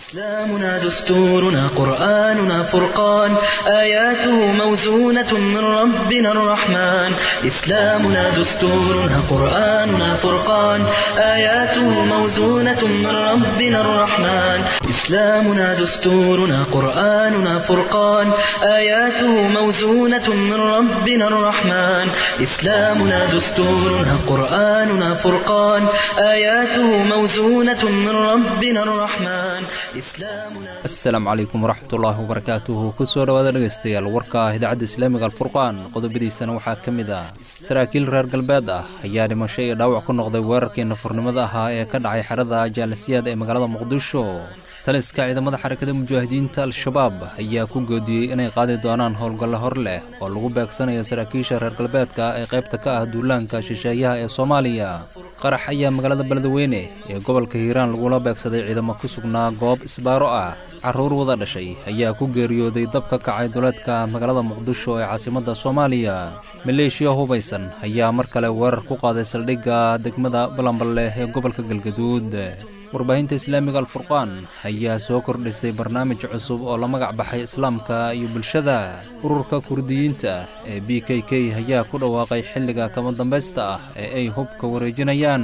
إسلامنا دستورنا قرآننا فرقان آياته موزونة من ربنا الرحمن إسلامنا دستورنا قرآننا فرقان آياته موزونة من ربنا الرحمن إسلامنا دستورنا قرآننا فرقان آياته موزونة من ربنا الرحمن إسلامنا دستورنا قرآننا فرقان آياته موزونة من ربنا الرحمن asalaamu calaykum waraxmatullaahi wabarakaatuhu kusoo dhawaada dhegaystayaal warka idaacadda islaamiga alfurqaan qodobadiisana waxaa ka mid ah saraakiil reer galbeed ah ayaa dhimasho iyo dhaawac ku noqday weerarkii nafurnimada ahaa ee ka dhacay xerada jaalasiyaad ee magaalada muqdisho taliska ciidamada xarakada mujaahidiinta al-shabaab ayaa ku goodiyey inay qaadi doonaan howlgallo hor leh oo lagu beegsanayo saraakiisha reer galbeedka ee qaybta ka ah duulaanka shisheeyaha ee soomaaliya qarax ayaa magaalada beledweyne ee gobolka hiiraan lagula beegsaday ciidamo ku sugnaa goob isbaaro ah carruur wada dhashay ayaa ku geeriyooday dab ka kacay duleedka magaalada muqdisho ee caasimadda soomaaliya maleeshiya hubaysan ayaa mar kale weerar ku qaaday saldhigga degmada balanballe ee gobolka galgaduud warbaahinta islaamiga alfurqaan ayaa soo kordhisay barnaamij cusub oo la magac baxay islaamka iyo bulshada ururka kurdiyiinta ee b k k ayaa ku dhawaaqay xilliga kama dambaysta ah ee ay hubka wareejinayaan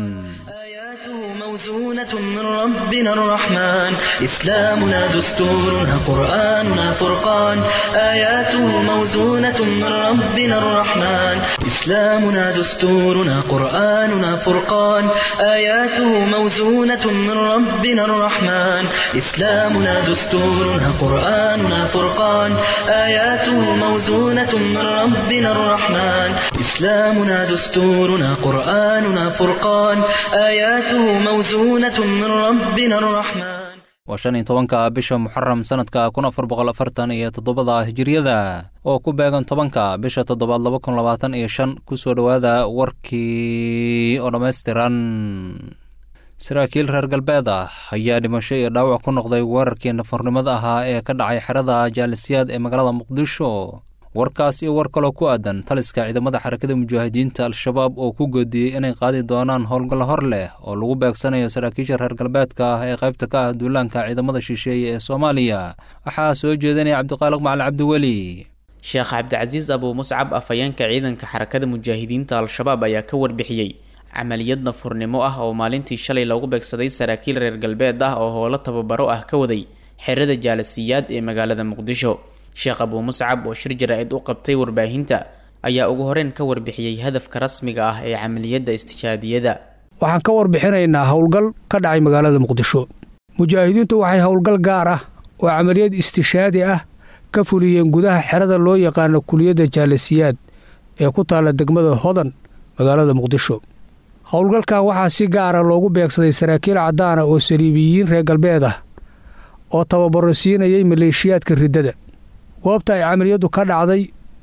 موزونة من ربنا الرحمن إسلامنا دستورنا قرآننا فرقان آياته موزونة من ربنا الرحمن إسلامنا دستورنا قرآننا فرقان آياته موزونة من ربنا الرحمن إسلامنا دستورنا قرآننا فرقان آياته موزونة من ربنا الرحمن إسلامنا دستورنا قرآننا فرقان آياته موزونة من ربنا الرحمن waa bisha muxaram sanadka 1447 hijriyada oo ku beegan 10 bisha 7 2025 kusoo dhawaada warkii oo dhammaystiran saraakiil reer galbeed ah ayaa dhimasho iyo dhaawac ku noqday weerarkii nafurnimada ahaa ee ka dhacay xerada jaalisiyaad ee magaalada muqdisho warkaas iyo war kaloo ku aadan taliska ciidamada xarakada mujaahidiinta al-shabaab oo ku goodiyey inay qaadi doonaan howlgallo hor leh oo lagu beegsanayo saraakiisha reer galbeedka ah ee qaybta ka ah duulaanka ciidamada shisheeye ee soomaaliya waxaa soo jeedinaya cabdiqaaliq macalin cabdiweli sheekh cabdicasiis abuu muscab afhayeenka ciidanka xarakada mujaahidiinta al-shabaab ayaa ka warbixiyey camaliyad nafurnimo ah oo maalintii shalay lagu beegsaday saraakiil reer galbeed ah oo howlo tababaro ah ka waday xerada jaalasiyaad ee magaalada muqdisho sheekh abuu muscab oo shir jaraa'id u qabtay warbaahinta ayaa ugu horeyn ka warbixiyey hadafka rasmiga ah ee camaliyadda istijaadiyada waxaan ka warbixinaynaa howlgal ka dhacay magaalada muqdisho mujaahidiintu waxay howlgal gaar ah oo camaliyad istishaadi ah ka fuliyeen gudaha xerada loo yaqaano kuliyadda jaalasiyaad ee ku taalla degmada hodan magaalada muqdisho howlgalkan waxaa si gaara loogu beegsaday saraakiil caddaana oo saliibiyiin reer galbeed ah oo tababaro siinayay maleeshiyaadka riddada goobta ay camaliyaddu ka dhacday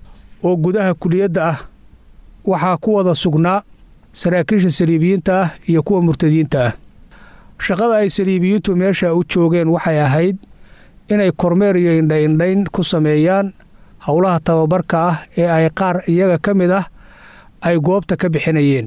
oo gudaha kuliyadda ah waxaa ku wada sugnaa saraakiisha saliibiyiinta ah iyo kuwa murtadiinta ah shaqada ay saliibiyiintu meesha u joogeen waxay ahayd inay kormeer iyo indhaindhayn ku sameeyaan howlaha tababarka ah ee ay qaar iyaga ka mid ah ay goobta ka bixinayeen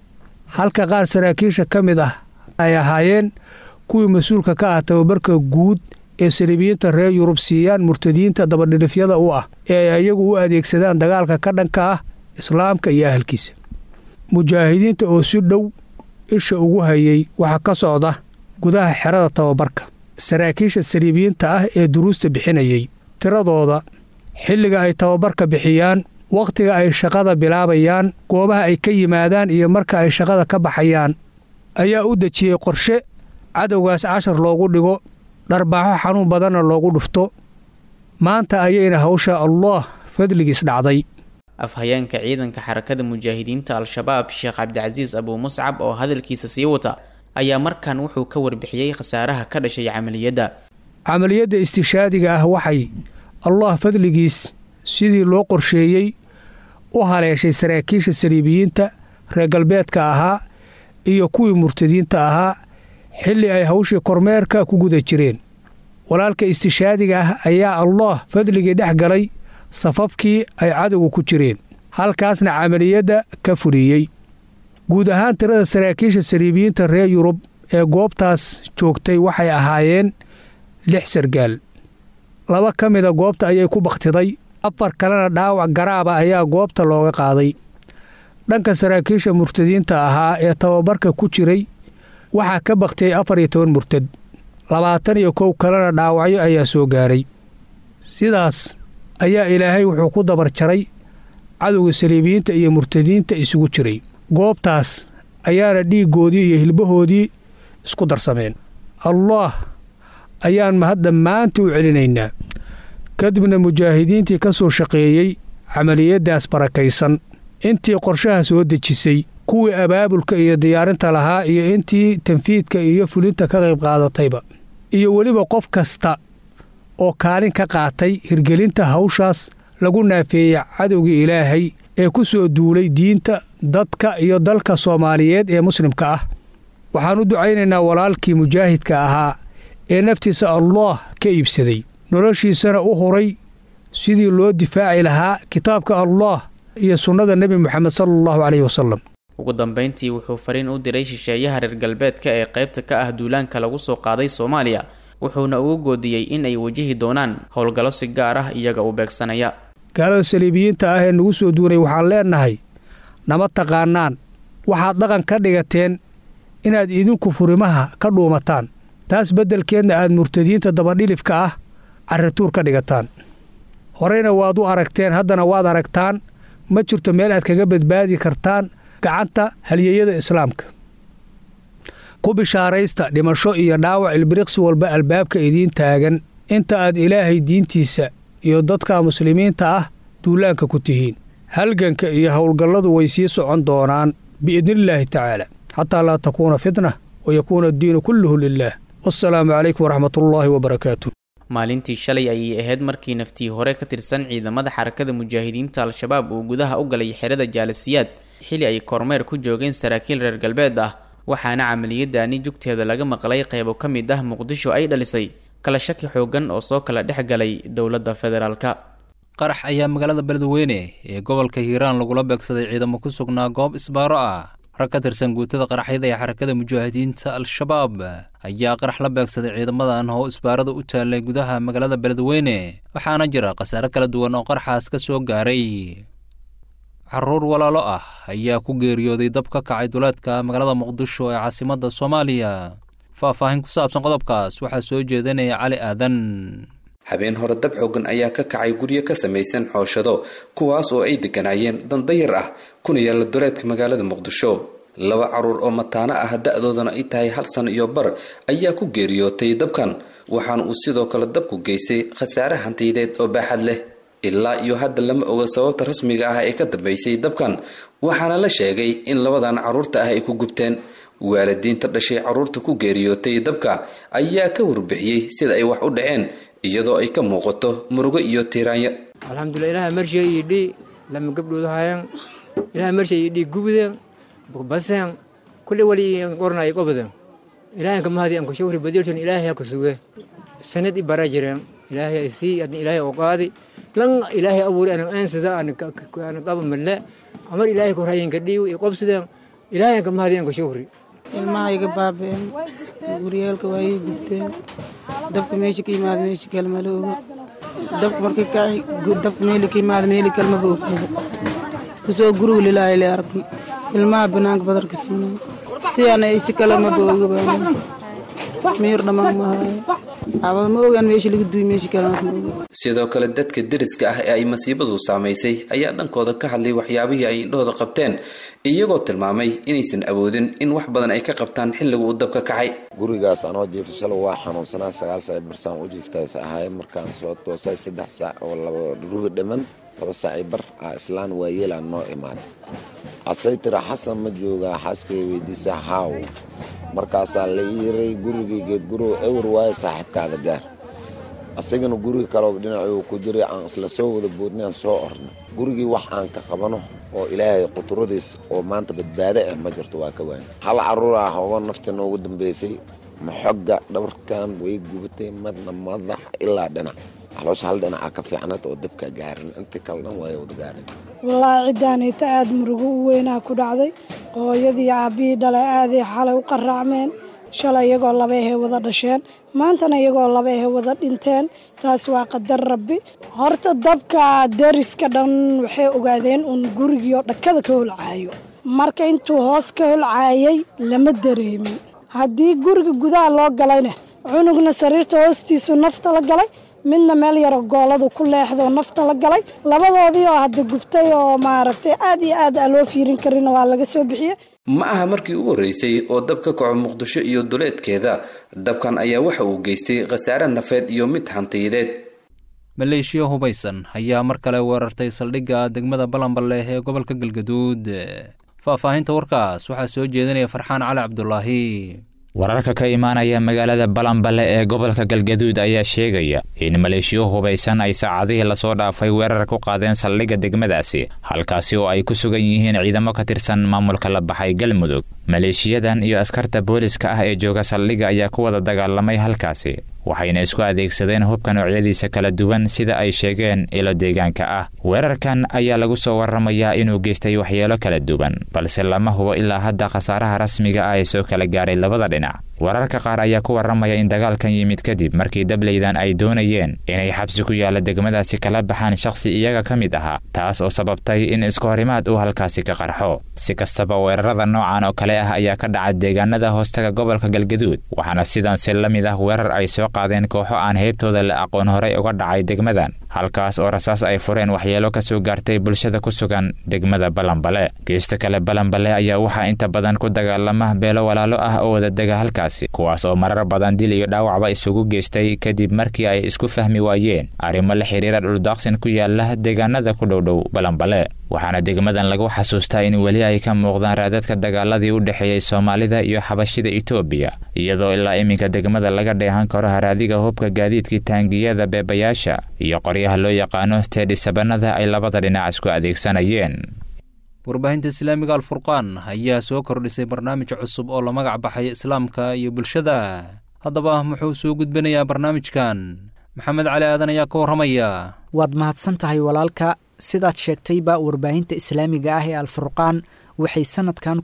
halka qaar saraakiisha ka mid ah ay ahaayeen kuwii mas-uulka ka ah tababarka guud ee saliibiyiinta reer yurub siiyaan murtadiinta dabadhilifyada u ah ee ay iyagu u adeegsadaan dagaalka ka dhanka ah islaamka iyo ahalkiisa mujaahidiinta oo si dhow isha ugu hayay waxaa ka socda gudaha xerada tababarka saraakiisha saliibiyiinta ah ee duruusta bixinayay tiradooda xilliga ay tababarka bixiyaan wakhtiga ay shaqada bilaabayaan goobaha ay ka yimaadaan iyo marka ay shaqada ka baxayaan ayaa u dejiyey qorshe cadowgaas cashar loogu dhigo dharbaaxo xanuun badanna loogu dhufto maanta ayayna hawsha allah fadligiis dhacday afhayeenka ciidanka xarakada mujaahidiinta al-shabaab sheekh cabdicasiis abuu muscab oo hadalkiisa sii wata ayaa markan wuxuu ka warbixiyey khasaaraha ka dhashay camaliyadda istishaadiga ah waxay allah fadligiis sidii loo qorsheeyey u haleeshay saraakiisha saliibiyiinta reer galbeedka ahaa iyo kuwii murtadiinta ahaa xilli ay hawshii kormeerka ku guda jireen walaalka istishaadiga ah ayaa allah fadligii dhex galay safafkii ay cadowga ku jireen halkaasna camaliyadda ka fuliyey guud ahaan tirada saraakiisha saliibiyiinta reer yurub ee goobtaas joogtay waxay ahaayeen 6 sargaal 2 ka mida goobta ayay ku bakhtiday 4 kalena dhaawac garaaba ayaa goobta looga qaaday dhanka saraakiisha murtadiinta ahaa ee tababarka ku jiray waxaa ka bakhtiyay 14 murtad 21 kalena dhaawacyo ayaa soo gaaray sidaas ayaa ilaahay wuxuu ku dabar jaray cadowga saliibiyiinta iyo murtadiinta isugu jiray goobtaas ayaana dhiiggoodii iyo hilbahoodii isku darsameen allah ayaan mahad dhammaantii u celinaynaa kadibna mujaahidiintii ka soo shaqeeyey camaliyaddaas barakaysan intii qorshaha soo dejisay kuwii abaabulka iyo diyaarinta lahaa iyo intii tanfiidka iyo fulinta ka qayb qaadatayba iyo weliba qof kasta oo kaalin ka qaatay hirgelinta hawshaas lagu naafeeyey cadowgii ilaahay ee ku soo duulay diinta dadka iyo dalka Soomaaliyeed ee muslimka ah waxaan u ducaynaynaa walaalkii mujaahidka ahaa ee naftiisa Allah ka iibsaday noloshiisana u horay sidii loo difaaci lahaa kitaabka Allah iyo sunnada Nabi Muhammad sallallahu alayhi wasallam ugu dambeyntii wuxuu fariin u diray shisheeyaha reer galbeedka ee qaybta ka ah duulaanka lagu soo qaaday Soomaaliya wuxuuna ugu goodiyay in ay wajihi doonaan howlgalo si gaar ah iyaga u beegsanaya gaalada saliibiyiinta ah ee nagu soo duunay waxaan leenahay nama taqaanaan waxaad dhaqan ka dhigateen inaad idinku furimaha ka dhuumataan taas beddelkeedna aad murtadiinta dabadhilifka ah carrituur ka dhigataan horeyna waad u aragteen haddana waad aragtaan ma jirto meel aad kaga badbaadi kartaan gacanta halyeeyada islaamka ku bishaaraysta dhimasho iyo dhaawac ilbiriqsi walba albaabka idiin taagan inta aad ilaahay diintiisa iyo dadka muslimiinta ah duulaanka ku tihiin halganka iyo howlgalladu way sii socon doonaan biidnillaahi tacaala xataa laa takuuna fitna wayakuuna addiinu kulluhu lilaah wassalaamu calaykum waraxmatullaahi wabarakaatu maalintii shalay ayay ahayd markii naftii hore ka tirsan ciidamada xarakada mujaahidiinta al-shabaab uu gudaha u galay xerada jaalasiyaad xili ay kormeer ku joogeen saraakiil reer galbeed ah waxaana camaliyadaani jugteeda laga maqlay qaybo ka mid ah muqdisho ay dhalisay kala shaki xoogan oo soo kala dhex galay dowladda federaalka qarax ayaa magaalada beledweyne ee gobolka hiiraan lagula beegsaday ciidamo ku sugnaa goob isbaaro ah rag ka tirsan guutada qaraxyada ee xarakada mujaahidiinta al-shabaab ayaa qarax la beegsaday ciidamadan oo isbaarada u taallay gudaha magaalada beledweyne waxaana jira khasaare kala duwan oo qaraxaas ka soo gaaray carruur walaalo ah ayaa ku geeriyooday dab ka kacay duleedka magaalada muqdisho ee caasimadda Soomaaliya faahfaahin ku saabsan qodobkaas waxaa soo jeedinaya cali aadan habeen hore dab xoogan ayaa ka kacay guryo ka samaysan xooshado kuwaas oo ay deganayeen dandayar ah kuna yaala duleedka magaalada muqdisho 2 carruur oo mataana ah da'doodana ay tahay 1 sano iyo bar ayaa ku geeriyootay dabkan waxaana uu sidoo kale dabku geystay khasaare hantiyadeed oo baaxad leh ilaa iyo hadda lama oga sababta rasmiga ah ee ka dambeysay dabkan waxaana la sheegay in 2dan carruurta ah ay ku gubteen waalidiinta dhashay carruurta ku geeriyootay dabka ayaa ka warbixiyay sida ay wax u dhaceen iyadoo ay ka muuqato murugo iyo tiiraanya alxamdulillaah ilaahay marshii yidhi lama gabdhoodu hayaan ilaahay marshii yidhi gubudeen baseen kulli wali qornay qobadeen ilaahay ka mahadi aan ku shukri badilsan ilaahay ku suge sanad ibara jireen ilaahay si adni ilaahay oo qaadi lan ilaahay abuur aan sida aan qab malle amar ilaahay ku raayeen ka dhiiw iyo qobsadeen ilaahay ka mahadi aan ku shukri ilmaha iga baabeen guriyaalka way gubteen dabka meesha ka yimaad meesha kalma looga dabka markii ka dabka meeli ka yimaad meeli kalma buu kusoo guruu ilaahay la arkin ilmaha banaanka badarka siinay si aanay si kalma buu uga baahan meer dhamaan ma abad ma ogaan meesha lagu duuy meesha kalma sidoo kale dadka deriska ah ee ay masiibadu saameysay ayaa dhankooda ka hadlay waxyaabihii ay indhooda qabteen iyagoo tilmaamay inaysan awoodin in wax badan ay ka qabtaan xilliga uu dabka kacay gurigaas anoo jiifshay waa xanuunsanaa 9 saac barsaan u jiiftay ahay markaan soo toosay 3 saac oo 2 rubi dhiman 2 saac bar islaan waa yeelan noo imaad asaytira xasan ma jooga xaskay weydiisa haaw markaas la yiray gurigeyga guro ewer waay saaxiibkaada gaar asagana guriga kale oo dhinacu ku jiray aan isla soo wada boodnaan soo orna gurigii wax aan ka qabano oo ilaahay qudradiis oo maanta badbaado ah ma jirto waa ka waan hal carruur ah oo nafta noogu dambeysay maxogga dhabarkan way gubatay madna madax ilaa dhinac haloosh hal dhinac ka fiicnad oo dabka gaarin inta kalena way wada gaarin wallaahi cidaanayta aad murugo u weynaa ku dhacday hooyadii aabii dhalay aaday xalay u qaraacmeen shalay iyagoo laba ahey wada dhasheen maantana iyagoo laba ahey wada dhinteen taas waa qadar rabbi horta dabka deriska dhan waxay ogaadeen uun gurigiioo dhakada ka holcaayo marka intuu hoos ka holcaayay lama dareemin haddii guriga gudaha loo galayna cunugna sariirta hoostiisu nafta la galay midna meel yaro gooladu ku leexdoo nafta la galay labadoodii oo hadda gubtay oo maaragtay aad iyo aad aan loo fiirin karin waa laga soo bixiyey ma aha markii ugu horreysay oo dab ka kaco muqdisho iyo duleedkeeda dabkan ayaa waxa uu geystay khasaare nafeed iyo mid hantiyadeed maleeshiya hubaysan ayaa mar kale weerartay saldhigga degmada balanballe ee gobolka galgaduud faahfaahinta warkaas waxaa soo jeedinaya farxaan cali cabdulaahi wararka ka imaanaya magaalada balanballe ee gobolka galgaduud ayaa sheegaya in maleeshiyo hubaysan ay saacadihii lasoo dhaafay weerar ku qaadeen saldhigga degmadaasi halkaasi oo ay ku sugan yihiin ciidamo ka tirsan maamulka la baxay galmudug maleeshiyadan iyo askarta booliska ah ee jooga saldhigga ayaa ku wada dagaalamay halkaasi waxayna isku adeegsadeen hubka noocyadiisa kala duwan sida ay sheegeen ilo deegaanka ah weerarkan ayaa lagu soo warramayaa inuu geystay waxyeelo kala duwan balse lama hubo ilaa hadda khasaaraha rasmiga ah ee soo kala gaaray labada dhinac wararka qaar ayaa ku warramaya in dagaalkan yimid kadib markii dableydan ay doonayeen inay xabsi ku yaalla degmadaasi kala baxaan shakhsi iyaga ka mid ahaa taas oo sababtay in isku horimaad uu halkaasi ka qarxo si kastaba weerarada noocan oo kale ah ayaa ka dhaca deegaanada hoostaga gobolka galgaduud waxaana sidan si la mid ah weerar ay soo qaadeen kooxo aan heybtooda la aqoon horey uga dhacay degmadan halkaas oo rasaas ay fureen waxyeelo ka soo gaartay bulshada ku sugan degmada balanballe geesta kale balanballe ayaa waxaa inta badan ku dagaalama beelo walaalo ah oo wadadega halkaasi kuwaas oo marar badan dil iyo dhaawacba isugu geystay kadib markii ay isku fahmi waayeen arrimo la xiriira dhuldaaqsin ku yaala deegaanada ku dhowdhow balanballe waxaana degmadan lagu xasuustaa in weli ay ka muuqdaan raadadka dagaaladii u dhexeeyey soomaalida iyo xabashida itoobiya iyadoo ilaa iminka degmada laga dheehan karo haraadiga hubka gaadiidkii taangiyada beebayaasha iyo qoryaha loo yaqaano teedhisabanada ay labada dhinac isku adeegsanayeen warbaahinta islaamiga alfurqaan ayaa soo kordhisay barnaamij cusub oo la magac baxay islaamka iyo bulshada haddaba muxuu soo gudbinayaa barnaamijkan maxamed cali aadan ayaa ka warramaya waad mahadsan tahay walaalka sidaad sheegtayba warbaahinta islaamiga ah ee alfurqaan waxay sanadkan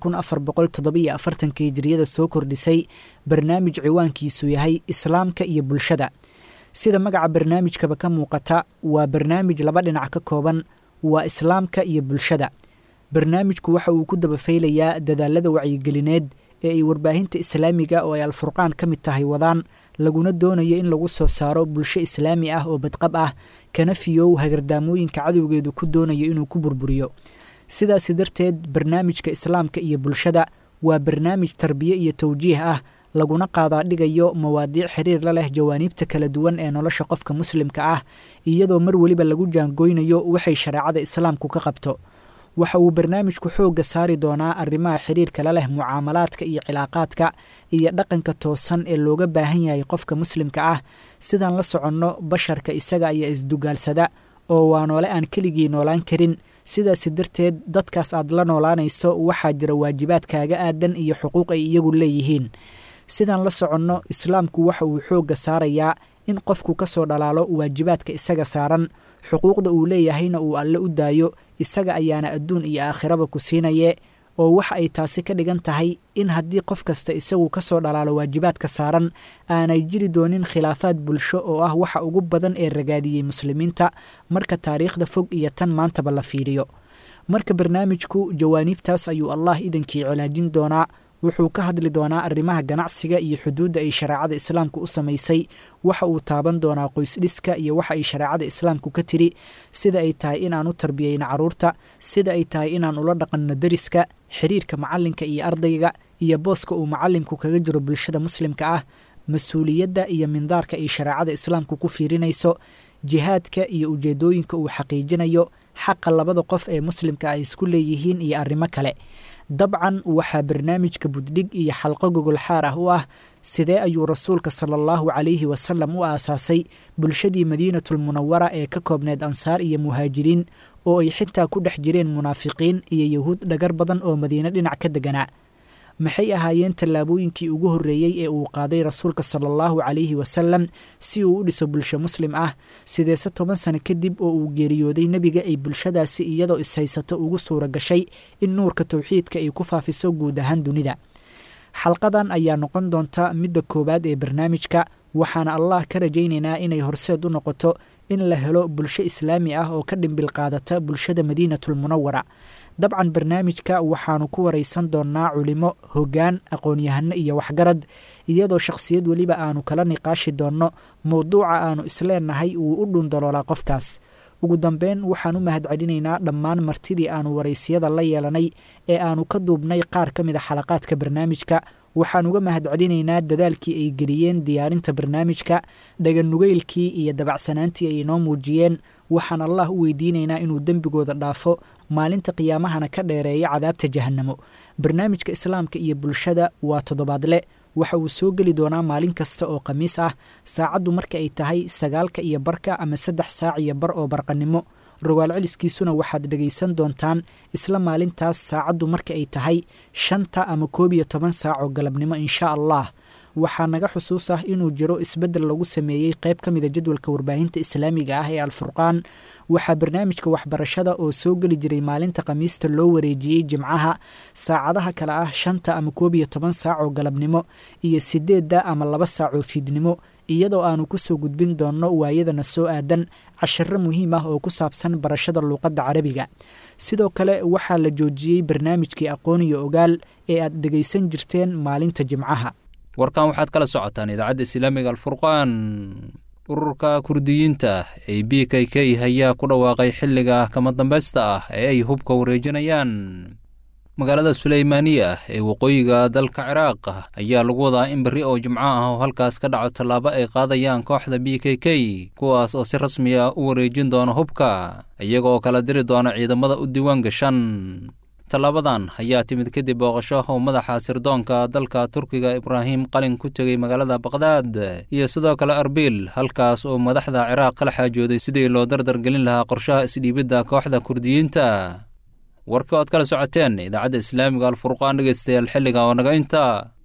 1447 hijriyada soo kordhisay barnaamij ciwaankiisu yahay islaamka iyo bulshada sida magaca barnaamijkaba ka muuqata waa barnaamij laba dhinac ka kooban waa islaamka iyo bulshada barnaamijku waxa uu ku dabafaylayaa dadaalada wacyigelineed ee ay warbaahinta islaamiga oo ay alfurqaan ka mid tahay wadaan laguna doonayo in lagu soo saaro bulsho islaami ah oo badqab ah kana fiyow hagardaamooyinka cadowgeedu ku doonayo inuu ku burburiyo sidaasi darteed barnaamijka islaamka iyo bulshada waa barnaamij tarbiye iyo tawjiih ah laguna qaadaa dhigayo mawaadiic xiriir la leh jawaaniibta kala duwan ee nolosha qofka muslimka ah iyadoo mar weliba lagu jaangoynayo waxay shareecada islaamku ka qabto waxa uu barnaamijku xoogga saari doonaa arrimaha xiriirka la leh mucaamalaadka iyo cilaaqaadka iyo dhaqanka toosan ee looga baahan yahay qofka muslimka ah sidaan la soconno basharka isaga ayaa isdugaalsada oo waa noole aan keligii noolaan karin sidaasi darteed dadkaas aad la noolaanayso waxaa jira waajibaadkaaga aadan iyo xuquuq ay iyagu leeyihiin sidaan la soconno islaamku waxa uu xoogga saarayaa in qofku ka soo dhalaalo waajibaadka isaga saaran xuquuqda uu leeyahayna uu alle u daayo isaga ayaana adduun iyo aakhiraba ku siinaye oo waxa ay taasi ka dhigan tahay in haddii qof kasta isagu ka soo dhalaalo waajibaadka saaran aanay jiri doonin khilaafaad bulsho oo ah waxa ugu badan ee ragaadiyey muslimiinta marka taariikhda fog iyo tan maantaba la fiiriyo marka barnaamijku jawaaniibtaas ayuu allah idankii cilaajin doonaa wuxuu ka hadli doonaa arrimaha ganacsiga iyo xuduudda ay shareecada islaamku u samaysay waxa uu taaban doonaa qoysdhiska iyo waxa ay shareecada islaamku ka tiri sida ay tahay inaan u tarbiyeyno carruurta sida ay tahay inaan ula dhaqanno deriska xiriirka macallinka iyo ardayga iyo booska uu macallimku kaga jiro bulshada muslimka ah mas-uuliyadda iyo mindaarka ay shareecada islaamku ku fiirinayso jihaadka iyo ujeedooyinka uu xaqiijinayo xaqa labada qof ee muslimka ay isku leeyihiin iyo arrimo kale dabcan waxaa barnaamijka buddhig iyo xalqo gogol xaar ah u ah sidee ayuu rasuulka sala allahu calayhi wasalam u aasaasay bulshadii madiinatulmunawara ee ka koobneed ansaar iyo muhaajiriin oo ay xitaa ku dhex jireen munaafiqiin iyo yahuud dhagar badan oo madiine dhinac ka deganaa maxay ahaayeen tallaabooyinkii ugu horreeyey ee uu qaaday rasuulka sala allahu calayhi wasalam si uu u dhiso bulsho muslim ah sideese 10 sano kadib oo uu geeriyooday nebiga ay bulshadaasi iyadoo ishaysato ugu suura gashay in nuurka tawxiidka ay ku faafiso guud ahaan dunida xalqadan ayaa noqon doonta midda koowaad ee barnaamijka waxaana allah ka rajaynaynaa inay horseed u noqoto in la helo bulsho islaami ah oo ka dhimbil qaadata bulshada madiinatul munawara dabcan barnaamijka waxaanu ku waraysan doonnaa culimo hoggaan aqoon-yahano iyo waxgarad iyadoo shakhsiyad weliba aanu kala niqaashi doonno mowduuca aanu isleenahay uu u dhundaloolaa qofkaas ugu dambeyn waxaan u mahadcelinaynaa dhammaan martidii aanu waraysiyada la yeelanay ee aanu ka duubnay qaar ka mid a xalaqaadka barnaamijka waxaan uga mahadcelinaynaa dadaalkii ay geliyeen diyaarinta barnaamijka dhaganugeylkii iyo dabacsanaantii ay inoo muujiyeen waxaan allah u weydiinaynaa inuu dembigooda dhaafo maalinta qiyaamahana ka dheereeya cadaabta jahannamo barnaamijka islaamka iyo bulshada waa toddobaadle waxa uu soo geli doonaa maalin kasta oo khamiis ah saacaddu marka ay tahay 9:15 ama 3 saac iyo bar oo barqanimo rogaal celiskiisuna waxaad dhegaysan doontaan isla maalintaas saacaddu marka ay tahay 5 ama 11 saac oo galabnimo insha allah waxaa naga xusuus ah inuu jiro isbeddel lagu sameeyey qayb ka mida jadwalka warbaahinta islaamiga ah ee alfurqaan waxaa barnaamijka waxbarashada oo soo geli jiray maalinta khamiista loo wareejiyey jimcaha saacadaha kale ah 5 ama 11 saac oo galabnimo iyo 8 ama 2 saac oo fiidnimo iyadoo aanu ku soo gudbin doonno waayadana soo aadan cashiro muhiim ah oo ku saabsan barashada luuqadda carabiga sidoo kale waxaa la joojiyey barnaamijkii aqoon iyo ogaal ee aad dhegaysan jirteen maalinta jimcaha warkan waxaad kala socotaan idaacadda islaamiga alfurqaan ururka kurdiyiinta ee b k k ayaa ku dhawaaqay xilliga kama dambaysta ah ee ay hubka wareejinayaan magaalada suleymaaniya ee waqooyiga dalka ciraaq ayaa lagu wadaa in berri oo jimco ah oo halkaas ka dhaco tallaabo ay qaadayaan kooxda b k k kuwaas oo si rasmi ah u wareejin doona hubka iyagoo kala diri doona ciidamada u diiwaan gashan tallaabadan ayaa timid kadib booqasho oo madaxa sirdoonka dalka turkiga ibraahim qalin ku tegey magaalada baqdaad iyo sidoo kale arbil halkaas oo madaxda ciraaq kala xaajooday sidii loo dardargelin lahaa qorshaha isdhiibidda kooxda kurdiyiinta warka ood kala socoteen idaacadda islaamiga alfurqaan dhegaystayaal xilliga oo naga inta